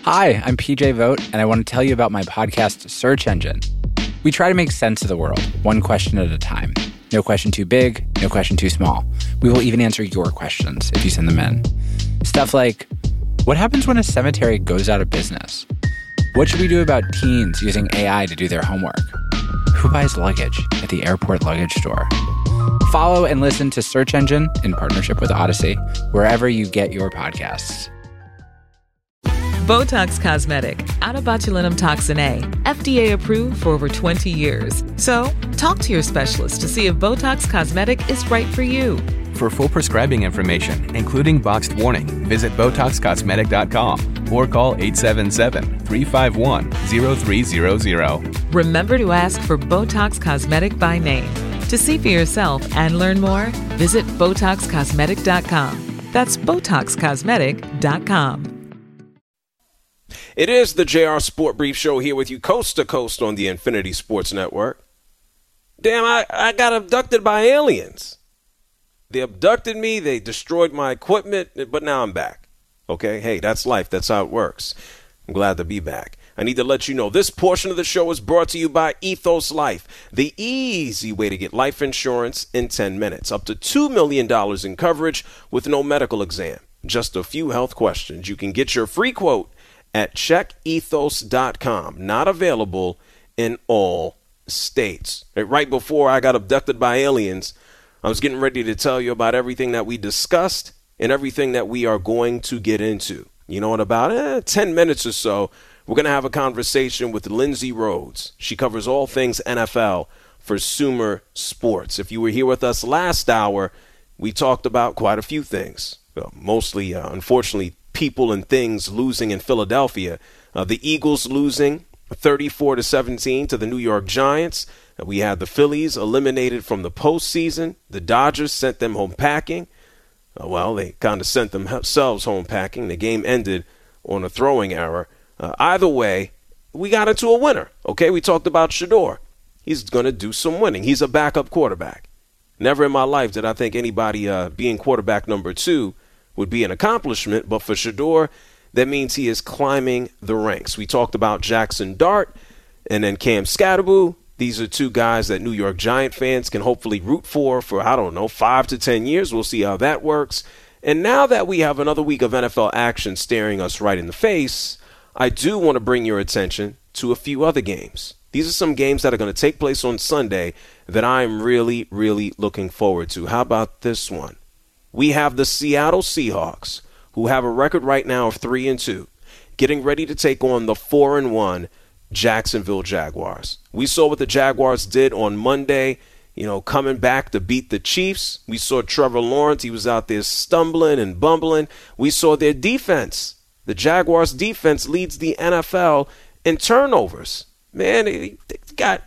Hi, I'm PJ Vogt, and I want to tell you about my podcast, Search Engine. We try to make sense of the world, one question at a time. No question too big, no question too small. We will even answer your questions if you send them in. Stuff like, what happens when a cemetery goes out of business? What should we do about teens using AI to do their homework? Who buys luggage at the airport luggage store? Follow and listen to Search Engine in partnership with Odyssey, wherever you get your podcasts. Botox Cosmetic, out of botulinum toxin A, FDA approved for over 20 years. So, talk to your specialist to see if Botox Cosmetic is right for you. For full prescribing information, including boxed warning, visit BotoxCosmetic.com or call 877-351-0300. Remember to ask for Botox Cosmetic by name. To see for yourself and learn more, visit BotoxCosmetic.com. That's BotoxCosmetic.com. It is the JR Sport Brief Show here with you coast to coast on the Infinity Sports Network. Damn, I got abducted by aliens. They abducted me, they destroyed my equipment, but now I'm back. Okay, hey, that's life, that's how it works. I'm glad to be back. I need to let you know this portion of the show is brought to you by Ethos Life, the easy way to get life insurance in 10 minutes. Up to $2 million in coverage with no medical exam. Just a few health questions. You can get your free quote at checkethos.com. Not available in all states. Right before I got abducted by aliens, I was getting ready to tell you about everything that we discussed and everything that we are going to get into. You know, in about 10 minutes or so, we're going to have a conversation with Lindsay Rhodes. She covers all things NFL for Sumer Sports. If you were here with us last hour, we talked about quite a few things. Mostly, unfortunately, people and things losing in Philadelphia. The Eagles losing 34-17 to the New York Giants. We had the Phillies eliminated from the postseason. The Dodgers sent them home packing. Well, they kind of sent themselves home packing. The game ended on a throwing error. Either way, we got into a winner. Okay, we talked about Shedeur. He's going to do some winning. He's a backup quarterback. Never in my life did I think anybody being quarterback number 2 would be an accomplishment, but for Shedeur, that means he is climbing the ranks. We talked about Jackson Dart and then Cam Skattebo. These are two guys that New York Giant fans can hopefully root for, I don't know, 5 to 10 years. We'll see how that works. And now that we have another week of NFL action staring us right in the face, I do want to bring your attention to a few other games. These are some games that are going to take place on Sunday that I'm really, really looking forward to. How about this one? We have the Seattle Seahawks, who have a record right now of 3-2, getting ready to take on the 4-1 Jacksonville Jaguars. We saw what the Jaguars did on Monday, coming back to beat the Chiefs. We saw Trevor Lawrence. He was out there stumbling and bumbling. We saw their defense. The Jaguars defense leads the NFL in turnovers. Man, they got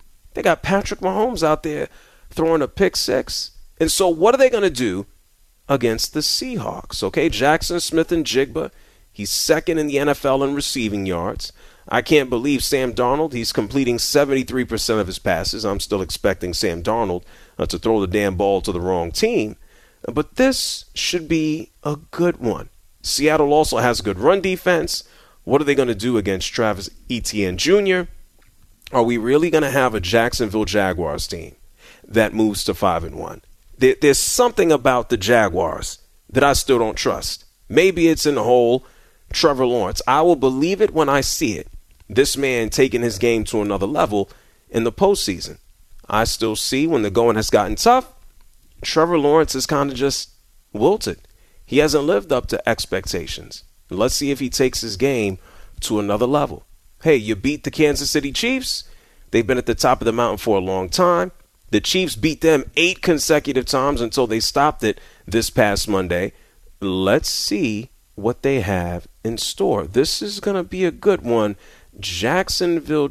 Patrick Mahomes out there throwing a pick six. And so what are they going to do against the Seahawks? Okay, Jackson Smith-Njigba, he's second in the NFL in receiving yards. I can't believe Sam Darnold, he's completing 73% of his passes. I'm still expecting Sam Darnold to throw the damn ball to the wrong team. But this should be a good one. Seattle also has a good run defense. What are they going to do against Travis Etienne Jr.? Are we really going to have a Jacksonville Jaguars team that moves to 5-1? There's something about the Jaguars that I still don't trust. Maybe it's in the whole Trevor Lawrence. I will believe it when I see it. This man taking his game to another level in the postseason. I still see when the going has gotten tough, Trevor Lawrence is kind of just wilted. He hasn't lived up to expectations. Let's see if he takes his game to another level. Hey, you beat the Kansas City Chiefs. They've been at the top of the mountain for a long time. The Chiefs beat them 8 consecutive times until they stopped it this past Monday. Let's see what they have in store. This is going to be a good one. Jacksonville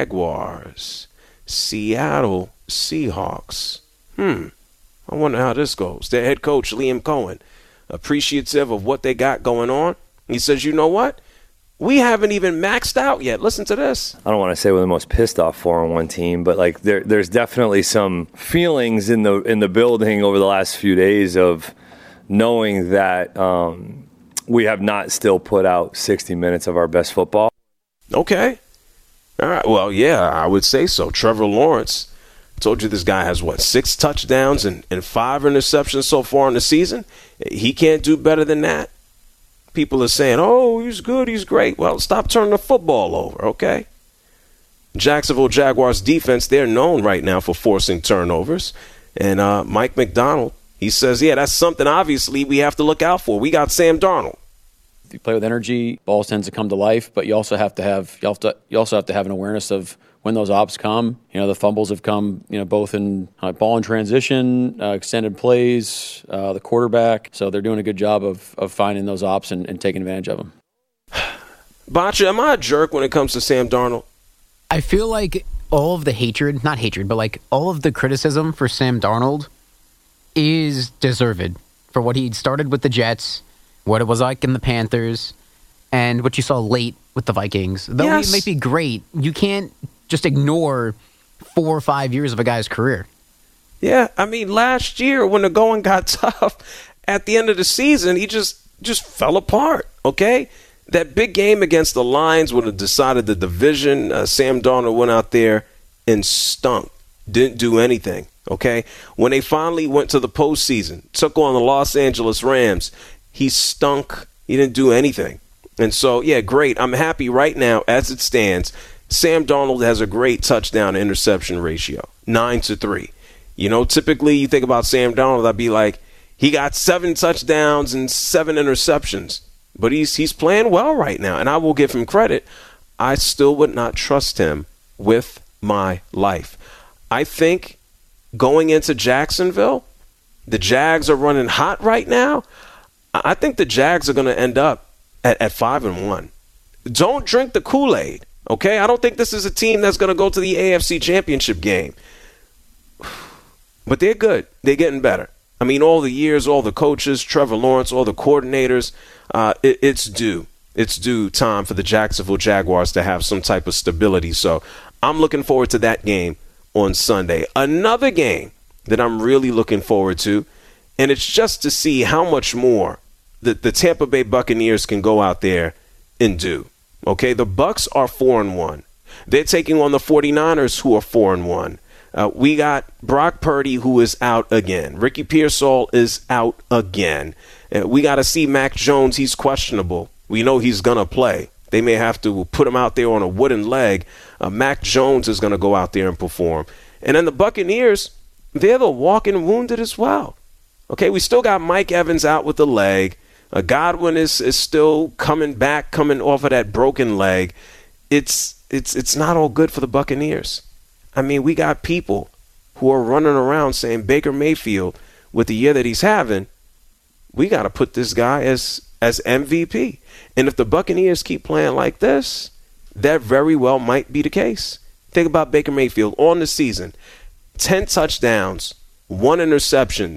Jaguars, Seattle Seahawks. I wonder how this goes. Their head coach, Liam Cohen, appreciative of what they got going on. He says, you know what? We haven't even maxed out yet. Listen to this. I don't want to say we're the most pissed off 4-1 team, but like there's definitely some feelings in the building over the last few days of knowing that we have not still put out 60 minutes of our best football. Okay. All right. Well, yeah, I would say so. Trevor Lawrence, I told you this guy has, 6 touchdowns and 5 interceptions so far in the season? He can't do better than that. People are saying, oh, he's good, he's great. Well, stop turning the football over, okay? Jacksonville Jaguars defense, they're known right now for forcing turnovers. And Mike Macdonald, he says, yeah, that's something obviously we have to look out for. We got Sam Darnold. If you play with energy, balls tend to come to life, but you also have to have an awareness of when those ops come. The fumbles have come, both in ball in transition, extended plays, the quarterback. So they're doing a good job of finding those ops and taking advantage of them. Bacha, am I a jerk when it comes to Sam Darnold? I feel like all of the all of the criticism for Sam Darnold is deserved for what he started with the Jets, what it was like in the Panthers, and what you saw late with the Vikings. Though he might be great, you can't just ignore 4 or 5 years of a guy's career. Yeah, I mean, last year when the going got tough, at the end of the season, he just fell apart, okay? That big game against the Lions would have decided the division. Sam Darnold went out there and stunk. Didn't do anything, okay? When they finally went to the postseason, took on the Los Angeles Rams, he stunk. He didn't do anything. And so, yeah, great. I'm happy right now as it stands. Sam Darnold has a great touchdown-interception ratio, 9-3. Typically you think about Sam Darnold, I'd be like, he got 7 touchdowns and 7 interceptions. But he's playing well right now, and I will give him credit. I still would not trust him with my life. I think going into Jacksonville, the Jags are running hot right now. I think the Jags are going to end up at 5-1. Don't drink the Kool-Aid, okay? I don't think this is a team that's going to go to the AFC Championship game. But they're good. They're getting better. I mean, all the years, all the coaches, Trevor Lawrence, all the coordinators, it's due. It's due time for the Jacksonville Jaguars to have some type of stability. So I'm looking forward to that game on Sunday. Another game that I'm really looking forward to, and it's just to see how much more the Tampa Bay Buccaneers can go out there and do. Okay, the Bucs are 4-1. They're taking on the 49ers, who are 4-1. We got Brock Purdy, who is out again. Ricky Pearsall is out again. We got to see Mac Jones. He's questionable. We know he's going to play. They may have to put him out there on a wooden leg. Mac Jones is going to go out there and perform. And then the Buccaneers, they're the walking wounded as well. Okay, we still got Mike Evans out with the leg. Godwin is still coming off of that broken leg. It's not all good for the Buccaneers. I mean, we got people who are running around saying Baker Mayfield, with the year that he's having, we got to put this guy as MVP. And if the Buccaneers keep playing like this, that very well might be the case. Think about Baker Mayfield on the season. 10 touchdowns, 1 interception,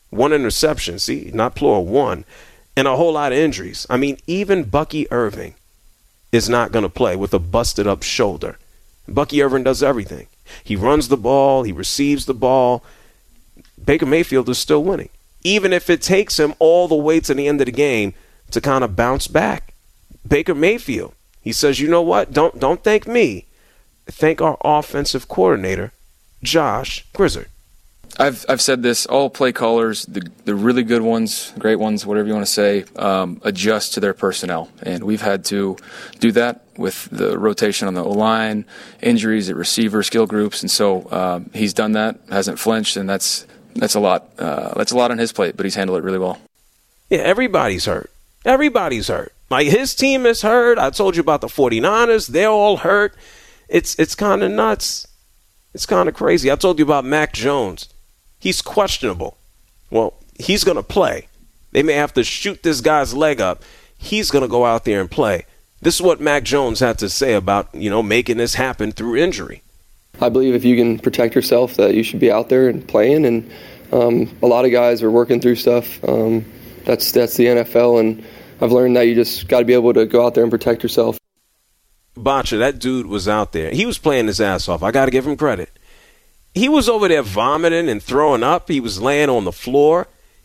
see, not plural, 1, and a whole lot of injuries. I mean, even Bucky Irving is not going to play with a busted up shoulder. Bucky Irving does everything. He runs the ball. He receives the ball. Baker Mayfield is still winning, even if it takes him all the way to the end of the game to kind of bounce back. Baker Mayfield, he says, you know what? Don't thank me. Thank our offensive coordinator, Josh Grizzard. I've said this, all play callers, the really good ones, great ones, whatever you want to say, adjust to their personnel. And we've had to do that with the rotation on the O-line, injuries at receiver, skill groups. And so he's done that, hasn't flinched, and that's a lot. That's a lot on his plate, but he's handled it really well. Yeah, everybody's hurt. Everybody's hurt. Like, his team is hurt. I told you about the 49ers. They're all hurt. It's kind of nuts. It's kind of crazy. I told you about Mac Jones. He's questionable. Well, he's going to play. They may have to shoot this guy's leg up. He's going to go out there and play. This is what Mac Jones had to say about, making this happen through injury. I believe if you can protect yourself, that you should be out there and playing. And a lot of guys are working through stuff. That's the NFL, and I've learned that you just got to be able to go out there and protect yourself. Bacha, that dude was out there. He was playing his ass off. I got to give him credit. He was over there vomiting and throwing up. He was laying on the floor.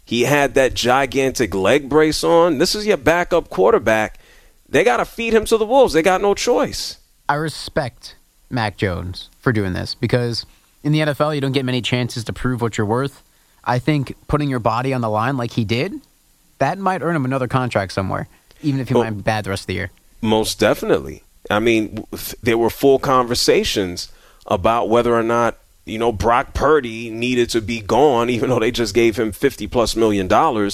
He had that gigantic leg brace on. This is your backup quarterback. They got to feed him to the wolves. They got no choice. I respect Mac Jones for doing this because in the NFL, you don't get many chances to prove what you're worth. I think putting your body on the line like he did, that might earn him another contract somewhere, even if he might be bad the rest of the year. Most definitely. I mean, there were full conversations about whether or not, Brock Purdy needed to be gone, even though they just gave him $50+ million.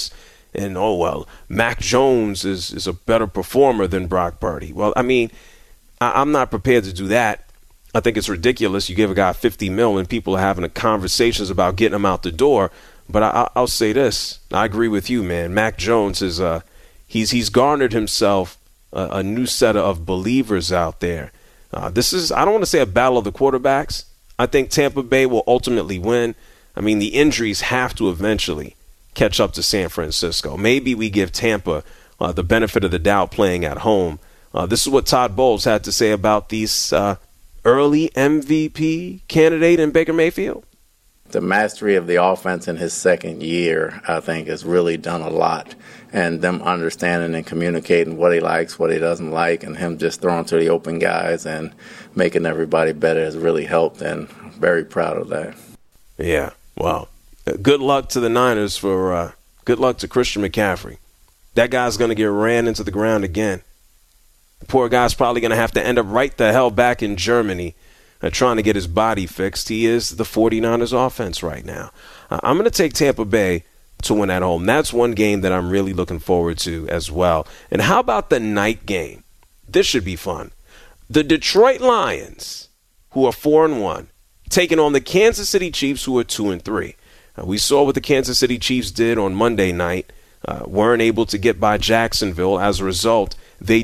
And, Mac Jones is a better performer than Brock Purdy. Well, I mean, I'm not prepared to do that. I think it's ridiculous. You give a guy $50 million and people are having conversations about getting him out the door. But I'll say this. I agree with you, man. Mac Jones is he's garnered himself a new set of believers out there. This is, I don't want to say a battle of the quarterbacks. I think Tampa Bay will ultimately win. I mean, the injuries have to eventually catch up to San Francisco. Maybe we give Tampa the benefit of the doubt playing at home. This is what Todd Bowles had to say about these early MVP candidate in Baker Mayfield. The mastery of the offense in his second year, I think, has really done a lot. And them understanding and communicating what he likes, what he doesn't like, and him just throwing to the open guys and making everybody better has really helped, and I'm very proud of that. Yeah, wow. Good luck to the Niners for good luck to Christian McCaffrey. That guy's going to get ran into the ground again. The poor guy's probably going to have to end up right the hell back in Germany trying to get his body fixed. He is the 49ers offense right now. I'm going to take Tampa Bay to win at home. That's one game that I'm really looking forward to as well. And how about the night game? This should be fun. The Detroit Lions, who are 4-1, taking on the Kansas City Chiefs, who are 2-3. We saw what the Kansas City Chiefs did on Monday night. Weren't able to get by Jacksonville. As a result, they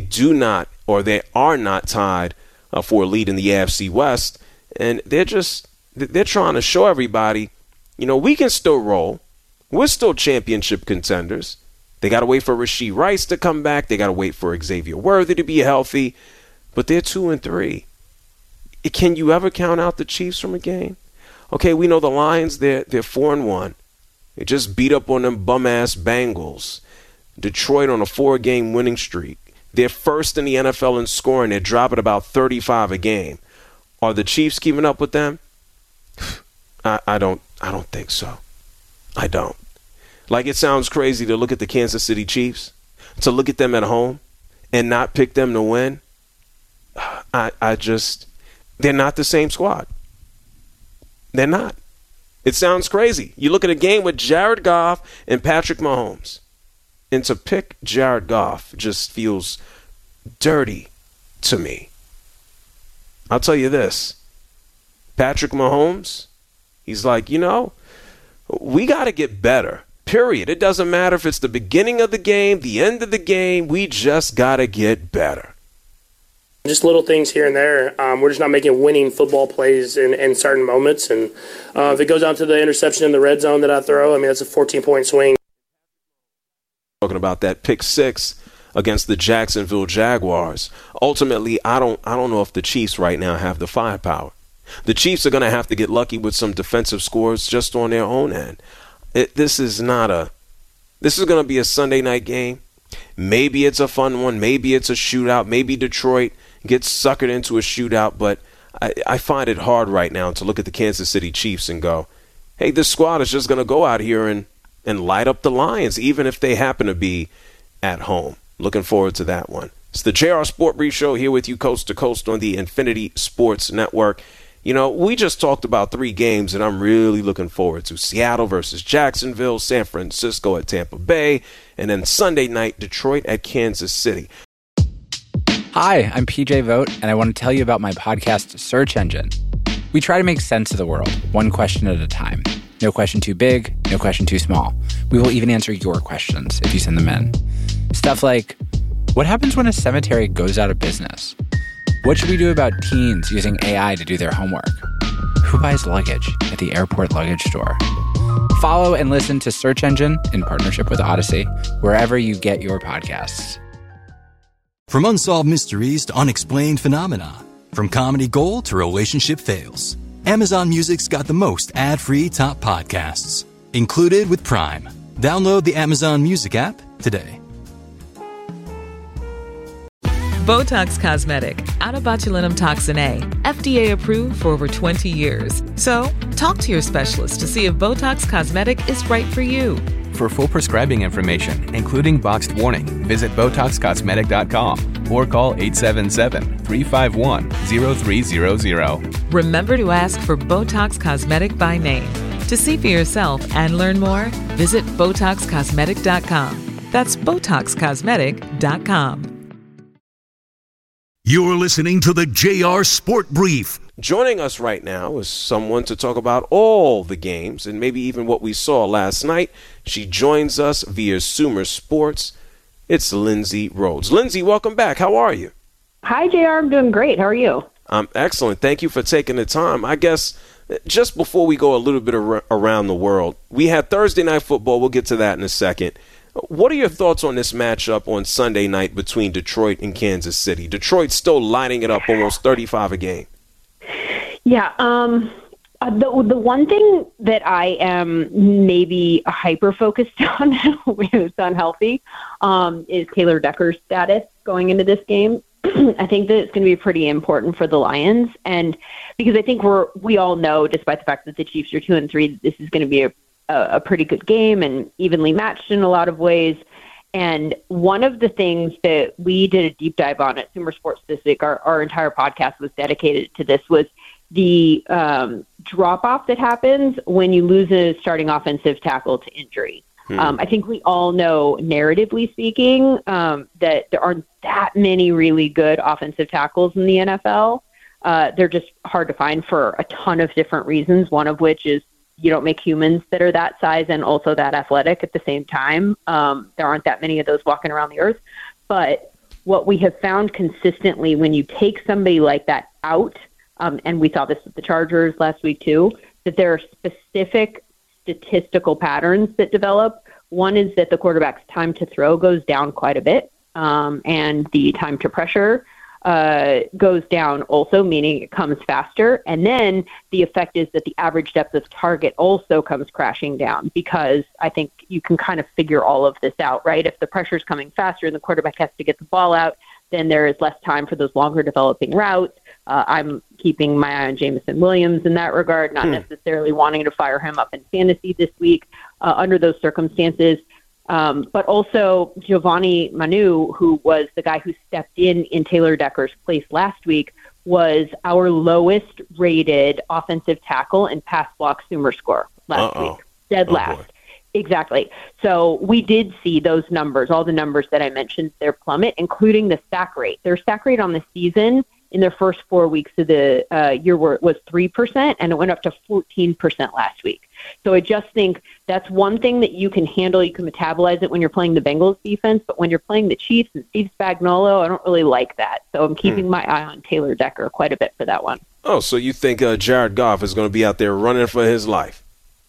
are not tied for a lead in the AFC West. And they're trying to show everybody, we can still roll. We're still championship contenders. They got to wait for Rashee Rice to come back. They got to wait for Xavier Worthy to be healthy. But they're 2-3. Can you ever count out the Chiefs from a game? Okay, we know the Lions, they're 4-1. They just beat up on them bum-ass Bengals. Detroit on a 4-game winning streak. They're first in the NFL in scoring. They're dropping about 35 a game. Are the Chiefs keeping up with them? I don't think so. I don't. Like, it sounds crazy to look at the Kansas City Chiefs, to look at them at home and not pick them to win. They're not the same squad. They're not. It sounds crazy. You look at a game with Jared Goff and Patrick Mahomes, and to pick Jared Goff just feels dirty to me. I'll tell you this. Patrick Mahomes, he's like, we got to get better, period. It doesn't matter if it's the beginning of the game, the end of the game. We just got to get better. Just little things here and there. We're just not making winning football plays in certain moments. And if it goes down to the interception in the red zone that I throw, that's a 14-point swing. Talking about that pick six against the Jacksonville Jaguars. Ultimately, I don't know if the Chiefs right now have the firepower. The Chiefs are going to have to get lucky with some defensive scores just on their own end. This is going to be a Sunday night game. Maybe it's a fun one. Maybe it's a shootout. Maybe Detroit gets suckered into a shootout. But I find it hard right now to look at the Kansas City Chiefs and go, hey, this squad is just going to go out here and light up the Lions, even if they happen to be at home. Looking forward to that one. It's the JR Sport Brief Show here with you coast to coast on the Infinity Sports Network. We just talked about 3 games that I'm really looking forward to. Seattle versus Jacksonville, San Francisco at Tampa Bay, and then Sunday night, Detroit at Kansas City. Hi, I'm PJ Vogt, and I want to tell you about my podcast, Search Engine. We try to make sense of the world, one question at a time. No question too big, no question too small. We will even answer your questions if you send them in. Stuff like, what happens when a cemetery goes out of business? What should we do about teens using AI to do their homework? Who buys luggage at the airport luggage store? Follow and listen to Search Engine in partnership with Odyssey, wherever you get your podcasts. From unsolved mysteries to unexplained phenomena, from comedy gold to relationship fails, Amazon Music's got the most ad-free top podcasts. Included with Prime. Download the Amazon Music app today. Botox Cosmetic, out of botulinum toxin A, FDA approved for over 20 years. So, talk to your specialist to see if Botox Cosmetic is right for you. For full prescribing information, including boxed warning, visit BotoxCosmetic.com or call 877-351-0300. Remember to ask for Botox Cosmetic by name. To see for yourself and learn more, visit BotoxCosmetic.com. That's BotoxCosmetic.com. You're listening to the JR Sport Brief. Joining us right now is someone to talk about all the games and maybe even what we saw last night. She joins us via Sumer Sports. It's Lindsay Rhodes. Lindsay, welcome back. How are you? Hi, JR. I'm doing great. How are you? I'm excellent. Thank you for taking the time. I guess just before we go a little bit around the world, we had Thursday Night Football. We'll get to that in a second. What are your thoughts on this matchup on Sunday night between Detroit and Kansas City? Detroit's still lining it up almost 35 a game. Yeah. The one thing that I am maybe hyper-focused on, which is unhealthy, is Taylor Decker's status going into this game. I think that it's going to be pretty important for the Lions. And because I think we all know, despite the fact that the Chiefs are 2-3, this is going to be a pretty good game and evenly matched in a lot of ways. And one of the things that we did a deep dive on at Sumer Sports this week, our entire podcast was dedicated to this, was the drop-off that happens when you lose a starting offensive tackle to injury. I think we all know, narratively speaking, that there aren't that many really good offensive tackles in the NFL. They're just hard to find for a ton of different reasons, one of which is you don't make humans that are that size and also that athletic at the same time. There aren't that many of those walking around the earth. But what we have found consistently when you take somebody like that out, and we saw this with the Chargers last week too, that there are specific statistical patterns that develop. One is that the quarterback's time to throw goes down quite a bit, and the time to pressure goes down also, meaning it comes faster. And then the effect is that the average depth of target also comes crashing down, because I think you can kind of figure all of this out, right? If the pressure's coming faster and the quarterback has to get the ball out, then there is less time for those longer developing routes. I'm keeping my eye on Jameson Williams in that regard, not necessarily wanting to fire him up in fantasy this week under those circumstances. But also Giovanni Manu, who was the guy who stepped in Taylor Decker's place last week, was our lowest rated offensive tackle in pass block Sumer score last week. Dead last. Boy. Exactly. So we did see those numbers, all the numbers that I mentioned, their plummet, including the sack rate. Their sack rate on the season in their first 4 weeks of the year was 3%, and it went up to 14% last week. So I just think that's one thing that you can handle. You can metabolize it when you're playing the Bengals defense, but when you're playing the Chiefs and Steve Spagnuolo, I don't really like that. So I'm keeping my eye on Taylor Decker quite a bit for that one. Oh, so you think Jared Goff is going to be out there running for his life?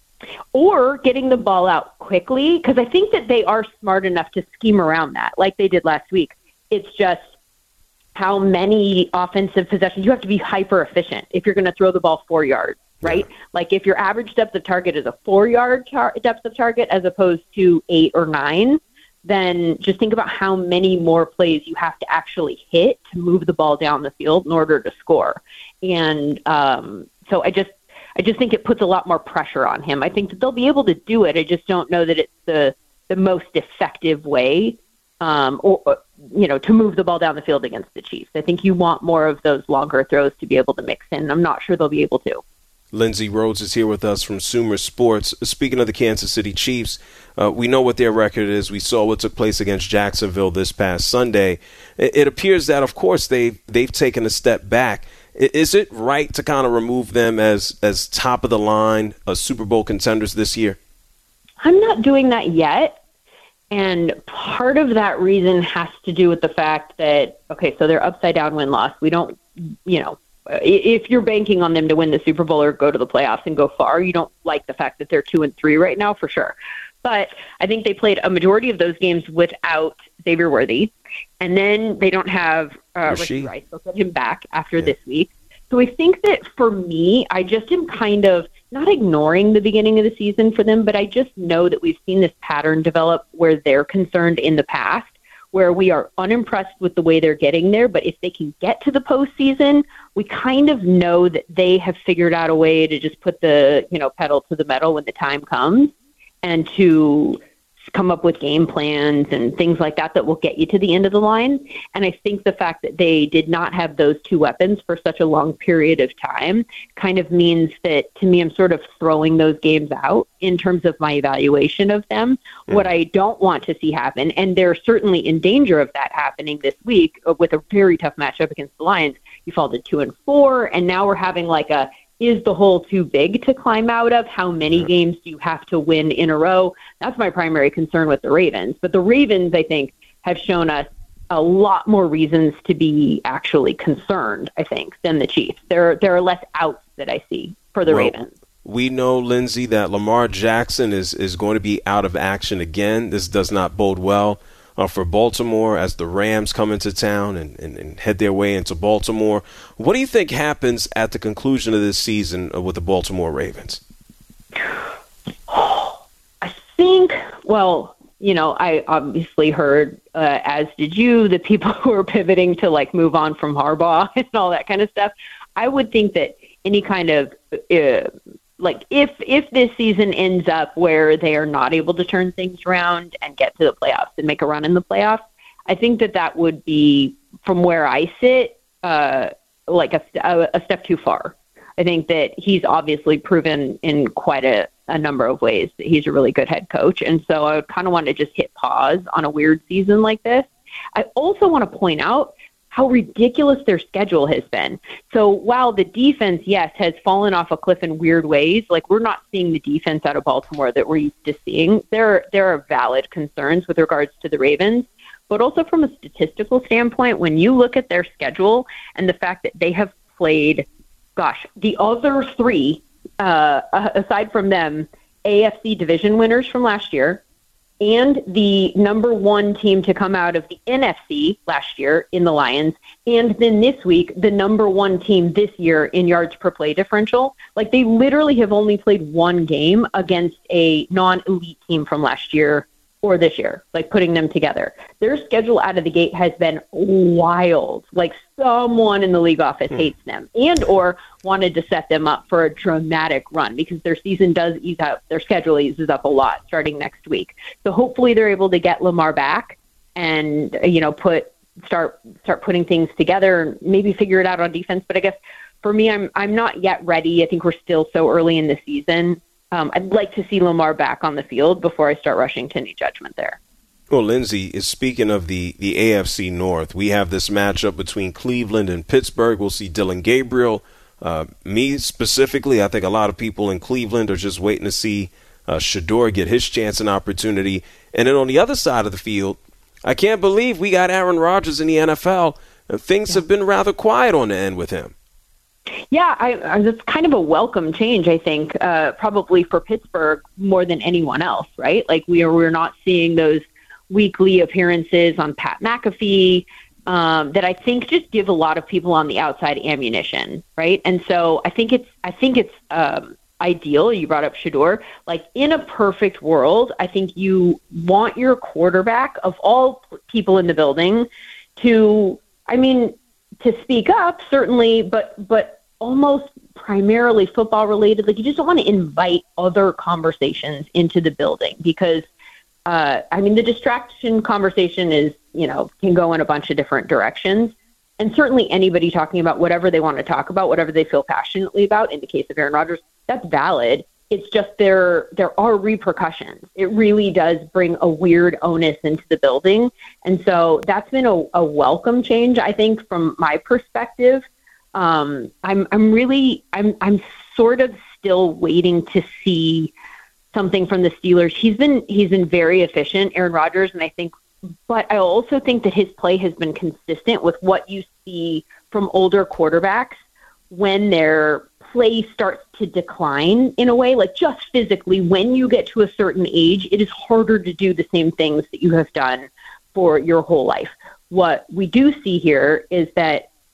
Or getting the ball out quickly, because I think that they are smart enough to scheme around that, like they did last week. It's just how many offensive possessions. You have to be hyper efficient if you're going to throw the ball 4 yards, right? Yeah. Like if your average depth of target is a 4 yard depth of target as opposed to 8 or 9, then just think about how many more plays you have to actually hit to move the ball down the field in order to score. And so I just think it puts a lot more pressure on him. I think that they'll be able to do it. I just don't know that it's the most effective way to move the ball down the field against the Chiefs. I think you want more of those longer throws to be able to mix in. I'm not sure they'll be able to. Lindsay Rhodes is here with us from Sumer Sports. Speaking of the Kansas City Chiefs, we know what their record is. We saw what took place against Jacksonville this past Sunday. It appears that, of course, they've taken a step back. Is it right to kind of remove them as top of the line Super Bowl contenders this year? I'm not doing that yet. And part of that reason has to do with the fact that, okay, so they're upside down win-loss. We don't, if you're banking on them to win the Super Bowl or go to the playoffs and go far, you don't like the fact that they're 2-3 right now, for sure. But I think they played a majority of those games without Xavier Worthy. And then they don't have Rashee Rice. They'll get him back after this week. So I think that for me, I just am kind of not ignoring the beginning of the season for them, but I just know that we've seen this pattern develop where they're concerned in the past, where we are unimpressed with the way they're getting there. But if they can get to the postseason, we kind of know that they have figured out a way to just put the, pedal to the metal when the time comes, and to come up with game plans and things like that will get you to the end of the line. And I think the fact that they did not have those two weapons for such a long period of time kind of means that, to me, I'm sort of throwing those games out in terms of my evaluation of them. What I don't want to see happen, and they're certainly in danger of that happening this week with a very tough matchup against the Lions. You fall to 2-4, and now we're having like is the hole too big to climb out of? How many games do you have to win in a row? That's my primary concern with the Ravens. But the Ravens, I think, have shown us a lot more reasons to be actually concerned, I think, than the Chiefs. There are less outs that I see for the Ravens. We know, Lindsay, that Lamar Jackson is going to be out of action again. This does not bode well for Baltimore as the Rams come into town and head their way into Baltimore. What do you think happens at the conclusion of this season with the Baltimore Ravens? I think, I obviously heard, as did you, the people who are pivoting to move on from Harbaugh and all that kind of stuff. I would think that any kind of if this season ends up where they are not able to turn things around and get to the playoffs and make a run in the playoffs, I think that would be, from where I sit, a step too far. I think that he's obviously proven in quite a number of ways that he's a really good head coach. And so I would kind of want to just hit pause on a weird season like this. I also want to point out how ridiculous their schedule has been. So while the defense, yes, has fallen off a cliff in weird ways, we're not seeing the defense out of Baltimore that we're used to seeing. There are valid concerns with regards to the Ravens, but also from a statistical standpoint, when you look at their schedule and the fact that they have played, the other three, aside from them, AFC division winners from last year, and the number one team to come out of the NFC last year in the Lions, and then this week, the number one team this year in yards per play differential. They literally have only played one game against a non-elite team from last year or this year, putting them together. Their schedule out of the gate has been wild. Someone in the league office hates them and or wanted to set them up for a dramatic run, because their season does ease up. Their schedule eases up a lot starting next week. So hopefully they're able to get Lamar back and, start putting things together and maybe figure it out on defense. But I guess for me, I'm not yet ready. I think we're still so early in the season. I'd like to see Lamar back on the field before I start rushing to any judgment there. Well, Lindsay, speaking of the AFC North, we have this matchup between Cleveland and Pittsburgh. We'll see Dillon Gabriel. Me specifically, I think a lot of people in Cleveland are just waiting to see Shedeur get his chance and opportunity. And then on the other side of the field, I can't believe we got Aaron Rodgers in the NFL, and things have been rather quiet on the end with him. Yeah, it's kind of a welcome change, I think, probably for Pittsburgh more than anyone else, right? We're not seeing those weekly appearances on Pat McAfee that I think just give a lot of people on the outside ammunition, right? And so I think it's ideal. You brought up Shedeur. In a perfect world, I think you want your quarterback of all people in the building to speak up, certainly, but almost primarily football related. You just don't want to invite other conversations into the building, because the distraction conversation is, can go in a bunch of different directions. And certainly anybody talking about whatever they want to talk about, whatever they feel passionately about, in the case of Aaron Rodgers, that's valid. It's just there are repercussions. It really does bring a weird onus into the building. And so that's been a welcome change, I think, from my perspective. I'm sort of still waiting to see something from the Steelers. He's been very efficient, Aaron Rodgers, but I also think that his play has been consistent with what you see from older quarterbacks when their play starts to decline in a way, just physically. When you get to a certain age, it is harder to do the same things that you have done for your whole life. What we do see here is that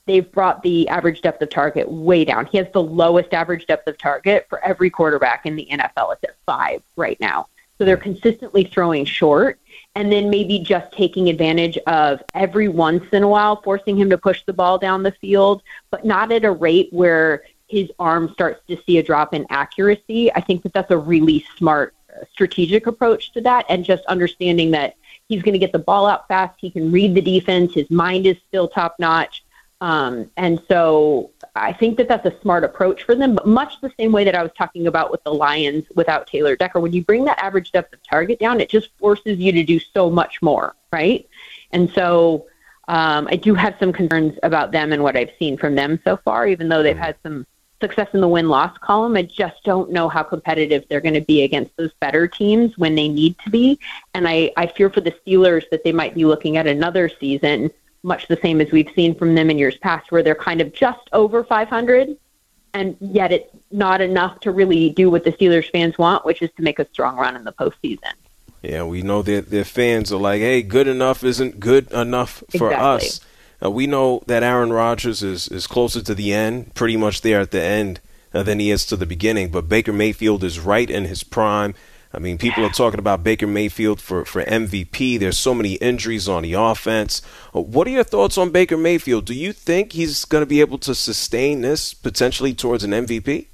they've brought the average depth of target way down. He has the lowest average depth of target for every quarterback in the NFL. It's at 5 right now. So they're consistently throwing short, and then maybe just taking advantage of every once in a while forcing him to push the ball down the field, but not at a rate where his arm starts to see a drop in accuracy. I think that that's a really smart strategic approach to that, and just understanding that he's going to get the ball out fast. He can read the defense. His mind is still top-notch. And so I think that that's a smart approach for them, but much the same way that I was talking about with the Lions without Taylor Decker. When you bring that average depth of target down, it just forces you to do so much more, right? And so I do have some concerns about them and what I've seen from them so far, even though they've had some success in the win-loss column. I just don't know how competitive they're going to be against those better teams when they need to be. And I fear for the Steelers that they might be looking at another season much the same as we've seen from them in years past, where they're kind of just over 500, and yet it's not enough to really do what the Steelers fans want, which is to make a strong run in the postseason. Yeah, we know that their fans are like, hey, good enough isn't good enough for us. We know that Aaron Rodgers is closer to the end, pretty much there at the end, than he is to the beginning. But Baker Mayfield is right in his prime. I mean, people are talking about Baker Mayfield for MVP. There's so many injuries on the offense. What are your thoughts on Baker Mayfield? Do you think he's going to be able to sustain this potentially towards an MVP?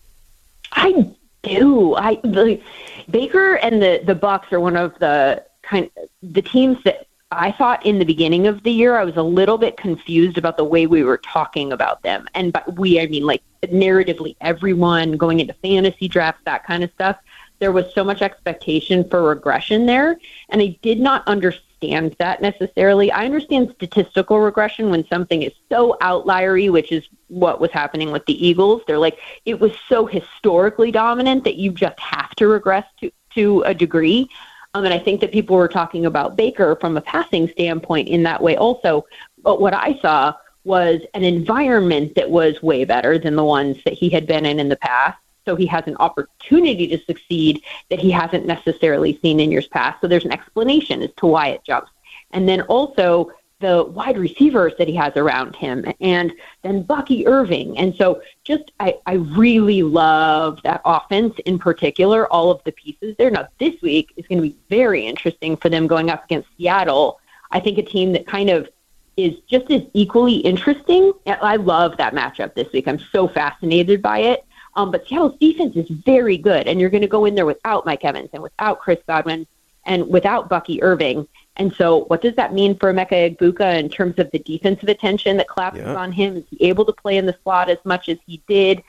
I do. Baker and the Bucs are one of the teams that I thought in the beginning of the year I was a little bit confused about the way we were talking about them. And by we, I mean like narratively, everyone going into fantasy drafts, that kind of stuff. There was so much expectation for regression there, and I did not understand that necessarily. I understand statistical regression when something is so outliery, which is what was happening with the Eagles. They're like, it was so historically dominant that you just have to regress to a degree. And I think that people were talking about Baker from a passing standpoint in that way also. But what I saw was an environment that was way better than the ones that he had been in the past. So he has an opportunity to succeed that he hasn't necessarily seen in years past. So there's an explanation as to why it jumps. And then also the wide receivers that he has around him, and then Bucky Irving. And so just I really love that offense in particular, all of the pieces there. Now, this week is going to be very interesting for them going up against Seattle. I think a team that kind of is just as equally interesting. I love that matchup this week. I'm so fascinated by it. But Seattle's defense is very good, and you're going to go in there without Mike Evans and without Chris Godwin and without Bucky Irving. And so what does that mean for Emeka Egbuka in terms of the defensive attention that collapses on him? Is he able to play in the slot as much as he did?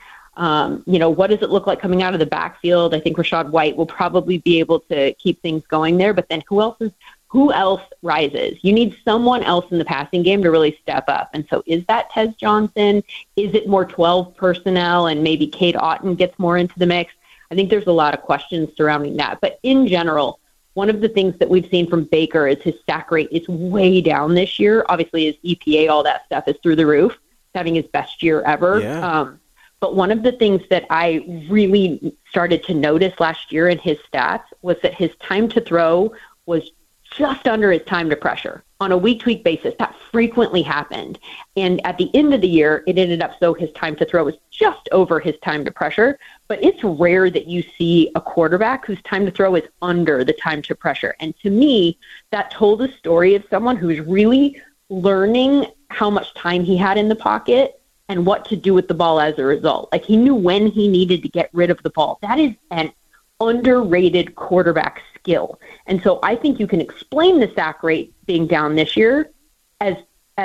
What does it look like coming out of the backfield? I think Rachaad White will probably be able to keep things going there. But then who else rises? You need someone else in the passing game to really step up. And so is that Tez Johnson? Is it more 12 personnel and maybe Cade Otton gets more into the mix? I think there's a lot of questions surrounding that. But in general, one of the things that we've seen from Baker is his sack rate is way down this year. Obviously, his EPA, all that stuff is through the roof. He's having his best year ever. Yeah. But one of the things that I really started to notice last year in his stats was that his time to throw was just under his time to pressure on a week-to-week basis. That frequently happened. And at the end of the year, it ended up so his time to throw was just over his time to pressure. But it's rare that you see a quarterback whose time to throw is under the time to pressure. And to me, that told a story of someone who's really learning how much time he had in the pocket and what to do with the ball as a result. Like, he knew when he needed to get rid of the ball. That is an underrated quarterback skill. And so I think you can explain the sack rate being down this year as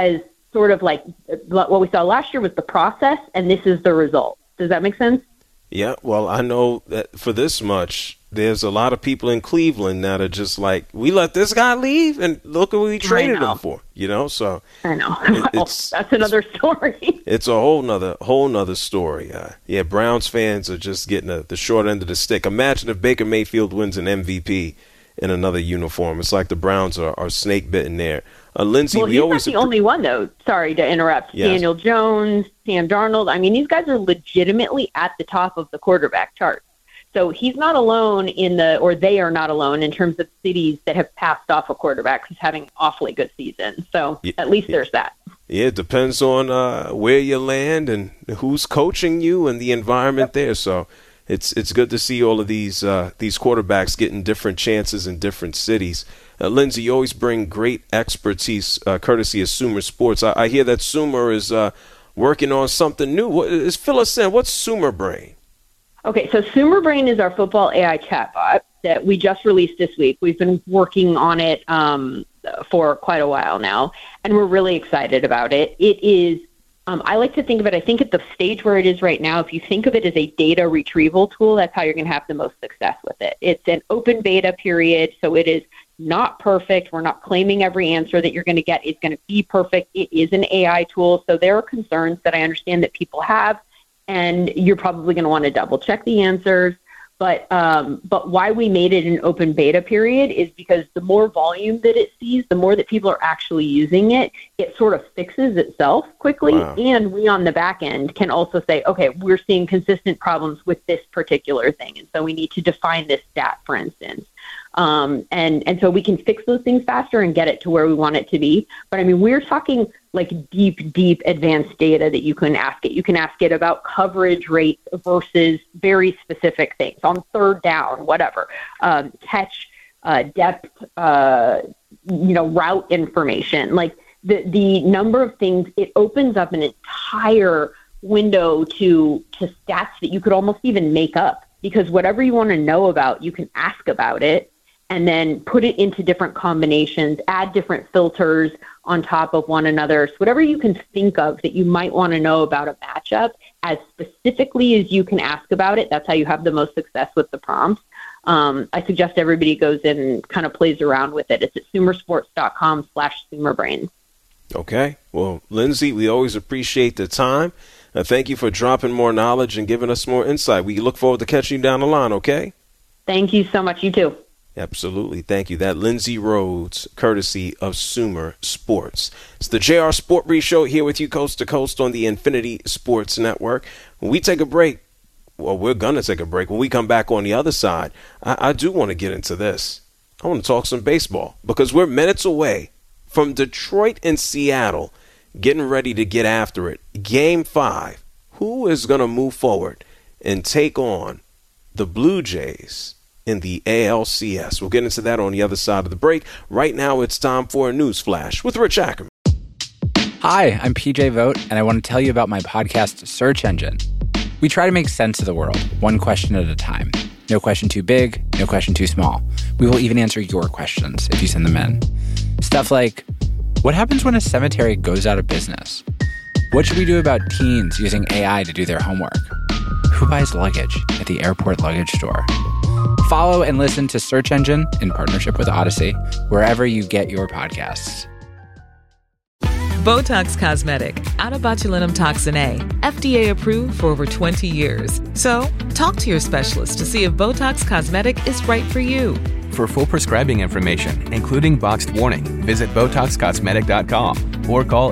sort of like what we saw last year was the process, and this is the result. Does that make sense? Yeah, well, I know that for this much, there's a lot of people in Cleveland that are just like, we let this guy leave, and look what we traded him for, So I know. That's another story. It's a whole nother story. Browns fans are just getting the short end of the stick. Imagine if Baker Mayfield wins an MVP in another uniform. It's like the Browns are snake bitten there. Lindsay, he's not the only one, though. Sorry to interrupt. Yes. Daniel Jones, Sam Darnold. I mean, these guys are legitimately at the top of the quarterback chart. So he's not alone or they are not alone in terms of cities that have passed off a quarterback who's having an awfully good season. So at least there's that. Yeah, it depends on where you land and who's coaching you and the environment there. So it's good to see all of these quarterbacks getting different chances in different cities. Lindsay, you always bring great expertise courtesy of Sumer Sports. I hear that Sumer is working on something new. Fill us in. What's Sumer Brain? Okay, so Sumer Brain is our football AI chatbot that we just released this week. We've been working on it for quite a while now, and we're really excited about it. It is, I like to think of it, I think at the stage where it is right now, if you think of it as a data retrieval tool, that's how you're going to have the most success with it. It's an open beta period, so it is not perfect. We're not claiming every answer that you're going to get is going to be perfect. It is an AI tool, so there are concerns that I understand that people have, and you're probably going to want to double check the answers. But why we made it an open beta period is because the more volume that it sees, the more that people are actually using it, it sort of fixes itself quickly. Wow. And we on the back end can also say, okay, we're seeing consistent problems with this particular thing. And so we need to define this stat, for instance. And so we can fix those things faster and get it to where we want it to be. But I mean, we're talking like deep advanced data that you can ask it. You can ask it about coverage rates versus very specific things on third down, whatever, catch, depth, route information, like the number of things. It opens up an entire window to stats that you could almost even make up, because whatever you want to know about, you can ask about it and then put it into different combinations, add different filters on top of one another. So whatever you can think of that you might want to know about a matchup, as specifically as you can ask about it, that's how you have the most success with the prompts. I suggest everybody goes in and kind of plays around with it. It's at sumersports.com/sumerbrain. Okay. Well, Lindsay, we always appreciate the time. Thank you for dropping more knowledge and giving us more insight. We look forward to catching you down the line, okay? Thank you so much. You too. Absolutely. Thank you. That Lindsay Rhodes, courtesy of Sumer Sports. It's the JR Sport Brief Show here with you coast to coast on the Infinity Sports Network. When we take a break, well, we're going to take a break. When we come back on the other side, I do want to get into this. I want to talk some baseball because we're minutes away from Detroit and Seattle getting ready to get after it. Game 5. Who is going to move forward and take on the Blue Jays in the ALCS? We'll get into that on the other side of the break. Right now, it's time for a news flash with Rich Ackerman. Hi, I'm PJ Vogt, and I want to tell you about my podcast, Search Engine. We try to make sense of the world, one question at a time. No question too big, no question too small. We will even answer your questions if you send them in. Stuff like, what happens when a cemetery goes out of business? What should we do about teens using AI to do their homework? Who buys luggage at the airport luggage store? Follow and listen to Search Engine in partnership with Odyssey, wherever you get your podcasts. Botox Cosmetic, out of botulinum toxin A, FDA approved for over 20 years. So, talk to your specialist to see if Botox Cosmetic is right for you. For full prescribing information, including boxed warning, visit BotoxCosmetic.com or call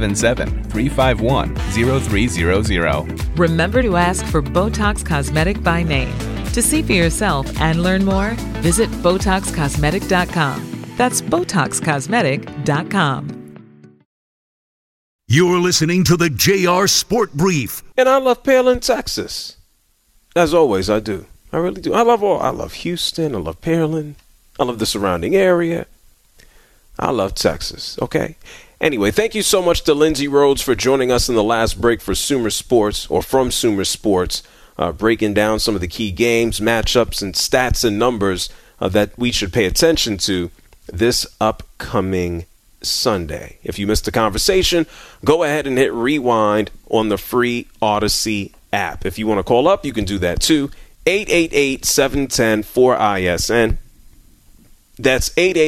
877-351-0300. Remember to ask for Botox Cosmetic by name. To see for yourself and learn more, visit BotoxCosmetic.com. That's BotoxCosmetic.com. You're listening to the JR Sport Brief. And I love Pearland, Texas. As always, I do. I really do. I love Houston. I love Pearland. I love the surrounding area. I love Texas. Okay. Anyway, thank you so much to Lindsay Rhodes for joining us in the last break for Sumer Sports, or from Sumer Sports, breaking down some of the key games, matchups, and stats and numbers that we should pay attention to this upcoming Sunday. If you missed the conversation, go ahead and hit rewind on the free Odyssey app. If you want to call up, you can do that too. 888-710-4ISN. That's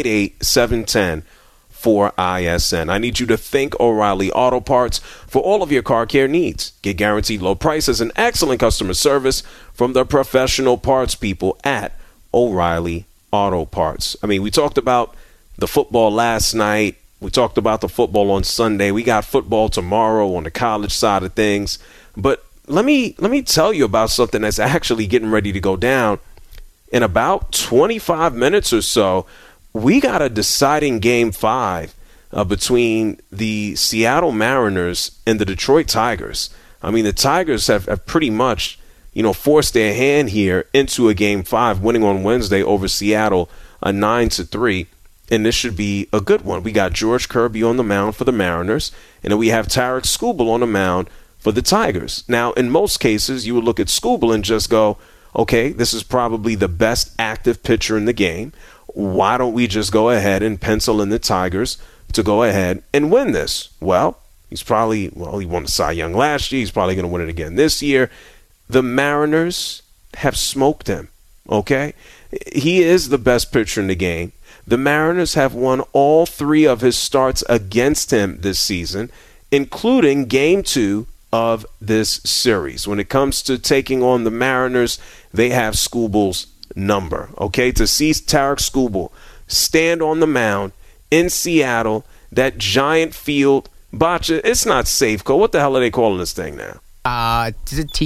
888-710-4ISN. I need you to thank O'Reilly Auto Parts for all of your car care needs. Get guaranteed low prices and excellent customer service from the professional parts people at O'Reilly Auto Parts. I mean, we talked about the football last night. We talked about the football on Sunday. We got football tomorrow on the college side of things. But let me tell you about something that's actually getting ready to go down. In about 25 minutes or so, we got a deciding Game 5 between the Seattle Mariners and the Detroit Tigers. I mean, the Tigers have pretty much, forced their hand here into a Game 5, winning on Wednesday over Seattle 9-3. And this should be a good one. We got George Kirby on the mound for the Mariners, and then we have Tarik Skubal on the mound for the Tigers. Now, in most cases, you would look at Skubal and just go, okay, this is probably the best active pitcher in the game. Why don't we just go ahead and pencil in the Tigers to go ahead and win this? Well, he won the Cy Young last year. He's probably going to win it again this year. The Mariners have smoked him, okay? He is the best pitcher in the game. The Mariners have won all 3 of his starts against him this season, including Game 2 of this series. When it comes to taking on the Mariners, they have Skubal's number, okay? To see Tarik Skubal stand on the mound in Seattle, that giant field, Botcha, it's not Safeco. What the hell are they calling this thing now? Is it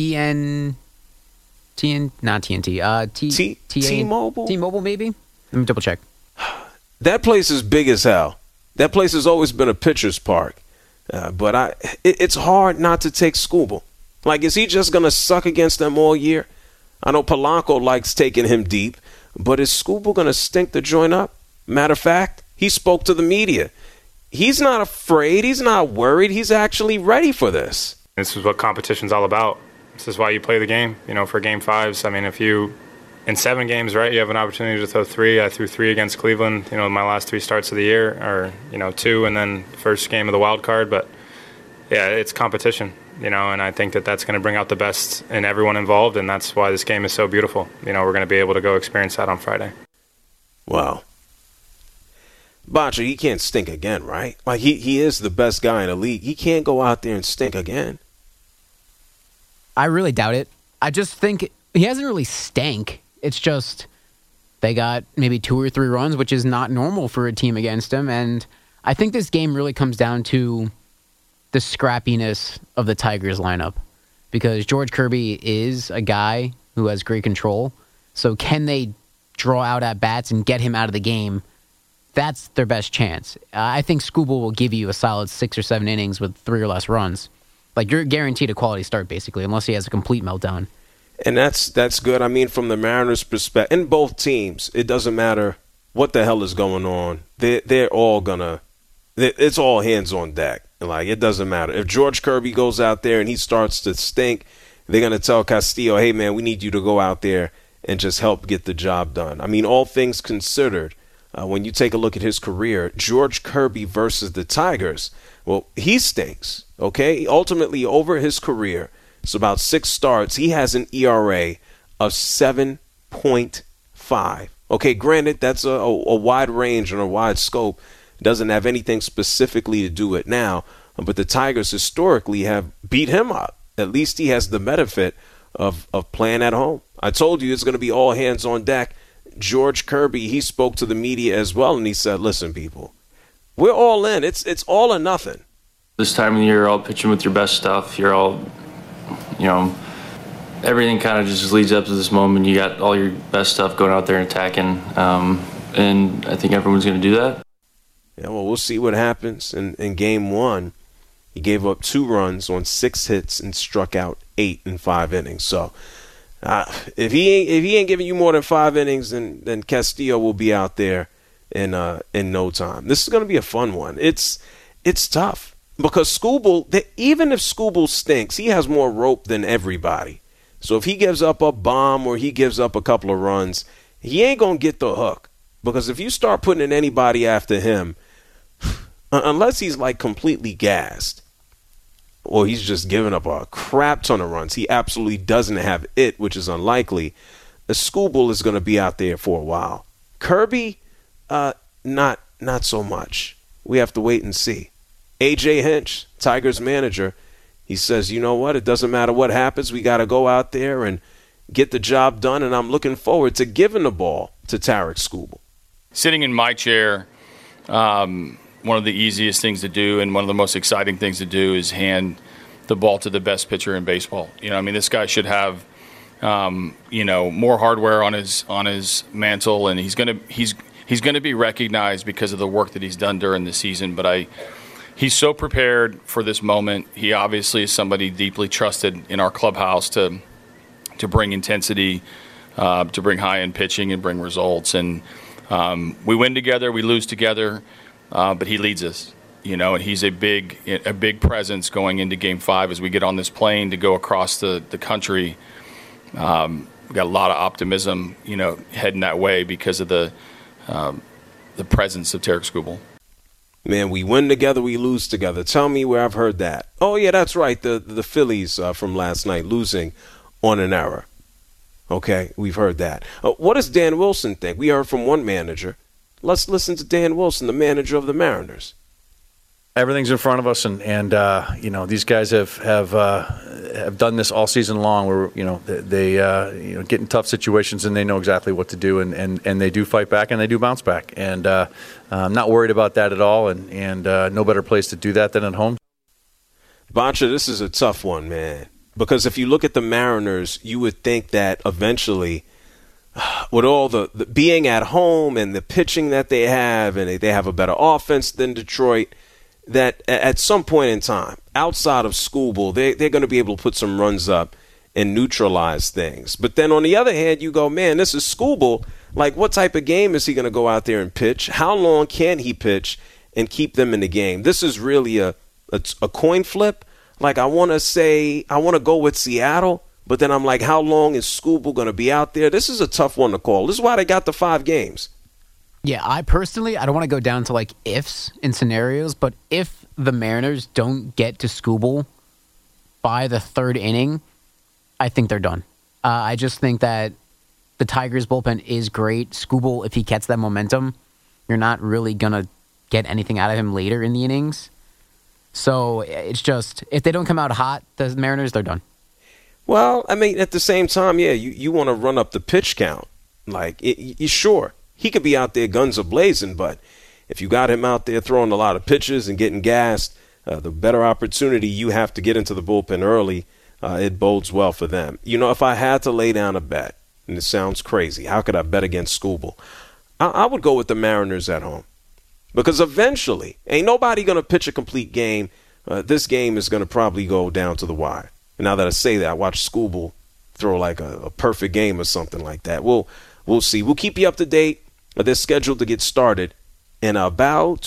not TNT. T-Mobile? T-Mobile, maybe? Let me double check. That place is big as hell. That place has always been a pitcher's park. But it's hard not to take Skubal. Like, is he just going to suck against them all year? I know Polanco likes taking him deep, but is Skubal going to stink the joint up? Matter of fact, he spoke to the media. He's not afraid. He's not worried. He's actually ready for this. This is what competition's all about. This is why you play the game, for Game 5s. I mean, if you, in 7 games, right, you have an opportunity to throw 3. I threw 3 against Cleveland, my last 3 starts of the year, or, 2, and then first game of the wild card. But, yeah, it's competition, and I think that that's going to bring out the best in everyone involved, and that's why this game is so beautiful. We're going to be able to go experience that on Friday. Wow. Bacha, he can't stink again, right? Like, he is the best guy in the league. He can't go out there and stink again. I really doubt it. I just think he hasn't really stank. It's just they got maybe 2 or 3 runs, which is not normal for a team against him. And I think this game really comes down to the scrappiness of the Tigers lineup, because George Kirby is a guy who has great control. So can they draw out at bats and get him out of the game? That's their best chance. I think Skubal will give you a solid 6 or 7 innings with 3 or less runs. Like, you're guaranteed a quality start, basically, unless he has a complete meltdown. And that's good. I mean, from the Mariners' perspective, in both teams, it doesn't matter what the hell is going on. They're all it's all hands on deck. Like, it doesn't matter. If George Kirby goes out there and he starts to stink, they're going to tell Castillo, hey, man, we need you to go out there and just help get the job done. I mean, all things considered, when you take a look at his career, George Kirby versus the Tigers, well, he stinks, okay? Ultimately, over his career, it's about 6 starts, he has an ERA of 7.5. Okay, granted, that's a wide range and a wide scope. It doesn't have anything specifically to do with now, but the Tigers historically have beat him up. At least he has the benefit of playing at home. I told you it's going to be all hands on deck. George Kirby, he spoke to the media as well, and he said, listen, people, we're all in. It's all or nothing. This time of the year, you're all pitching with your best stuff. You're all, everything kind of just leads up to this moment. You got all your best stuff going out there and attacking, and I think everyone's going to do that. Yeah, well, we'll see what happens. In Game 1, he gave up 2 runs on 6 hits and struck out 8 in 5 innings. So if he ain't giving you more than 5 innings, then Castillo will be out there in no time. This is going to be a fun one. It's tough because Skubal, even if Skubal stinks, he has more rope than everybody. So if he gives up a bomb or he gives up a couple of runs, he ain't going to get the hook. Because if you start putting in anybody after him, unless he's like completely gassed or he's just giving up a crap ton of runs, he absolutely doesn't have it, which is unlikely. The Skubal is going to be out there for a while. Kirby, not so much. We have to wait and see. A.J. Hinch, Tigers manager, he says, you know what? It doesn't matter what happens. We got to go out there and get the job done, and I'm looking forward to giving the ball to Tarik Skubal. Sitting in my chair, one of the easiest things to do and one of the most exciting things to do is hand the ball to the best pitcher in baseball. I mean, this guy should have, more hardware on his mantle, and he's gonna be recognized because of the work that he's done during the season. But he's so prepared for this moment. He obviously is somebody deeply trusted in our clubhouse to bring intensity, to bring high-end pitching and bring results. And we win together, we lose together, but he leads us. And he's a big presence going into Game 5 as we get on this plane to go across the country. We got a lot of optimism, heading that way because of the presence of Tarik Skubal. Man, we win together, we lose together. Tell me where I've heard that. Oh, yeah, that's right. The Phillies from last night losing on an error. Okay, we've heard that. What does Dan Wilson think? We heard from one manager. Let's listen to Dan Wilson, the manager of the Mariners. Everything's in front of us, and these guys have done this all season long. Where they get in tough situations and they know exactly what to do, and they do fight back and they do bounce back. And I'm not worried about that at all. And no better place to do that than at home. Boncha, this is a tough one, man, because if you look at the Mariners, you would think that eventually, with all the being at home and the pitching that they have, and they have a better offense than Detroit, that at some point in time, outside of Skubal, they're going to be able to put some runs up and neutralize things. But then on the other hand, you go, man, this is Skubal. Like, what type of game is he going to go out there and pitch? How long can he pitch and keep them in the game? This is really a coin flip. Like, I want to go with Seattle, but then I'm like, how long is Skubal going to be out there? This is a tough one to call. This is why they got the 5 games. Yeah, I don't want to go down to like ifs in scenarios, but if the Mariners don't get to Skubal by the 3rd inning, I think they're done. I just think that the Tigers bullpen is great. Skubal, if he gets that momentum, you're not really going to get anything out of him later in the innings. So it's just, if they don't come out hot, the Mariners, they're done. Well, I mean, at the same time, yeah, you want to run up the pitch count. Like, sure. He could be out there guns a-blazing, but if you got him out there throwing a lot of pitches and getting gassed, the better opportunity you have to get into the bullpen early, it bodes well for them. If I had to lay down a bet, and it sounds crazy, how could I bet against Skubal? I would go with the Mariners at home. Because eventually, ain't nobody going to pitch a complete game. This game is going to probably go down to the wire. And now that I say that, I watched Skubal throw like a perfect game or something like that. We'll see. We'll keep you up to date. They're scheduled to get started in about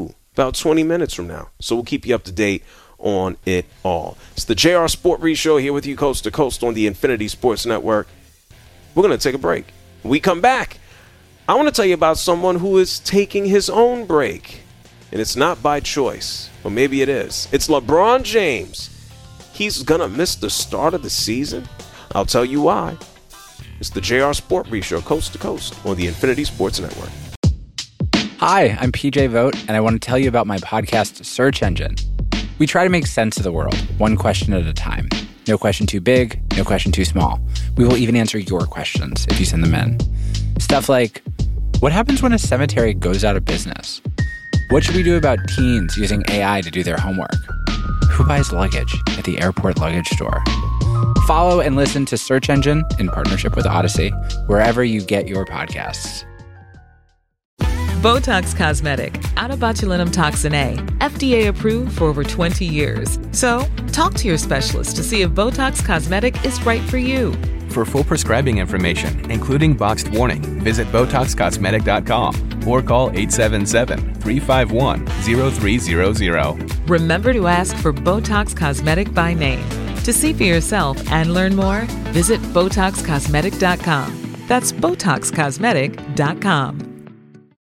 20 minutes from now. So we'll keep you up to date on it all. It's the JR Sport Brief Show here with you coast to coast on the Infinity Sports Network. We're going to take a break. When we come back, I want to tell you about someone who is taking his own break. And it's not by choice. Or maybe it is. It's LeBron James. He's going to miss the start of the season. I'll tell you why. It's the JR Sport Brief Show, coast to coast, on the Infinity Sports Network. Hi, I'm PJ Vogt, and I want to tell you about my podcast, Search Engine. We try to make sense of the world, one question at a time. No question too big, no question too small. We will even answer your questions if you send them in. Stuff like, what happens when a cemetery goes out of business? What should we do about teens using AI to do their homework? Who buys luggage at the airport luggage store? Follow and listen to Search Engine in partnership with Odyssey, wherever you get your podcasts. Botox Cosmetic, out of botulinum toxin A, FDA approved for over 20 years. So, talk to your specialist to see if Botox Cosmetic is right for you. For full prescribing information, including boxed warning, visit BotoxCosmetic.com or call 877-351-0300. Remember to ask for Botox Cosmetic by name. To see for yourself and learn more, visit BotoxCosmetic.com. That's BotoxCosmetic.com.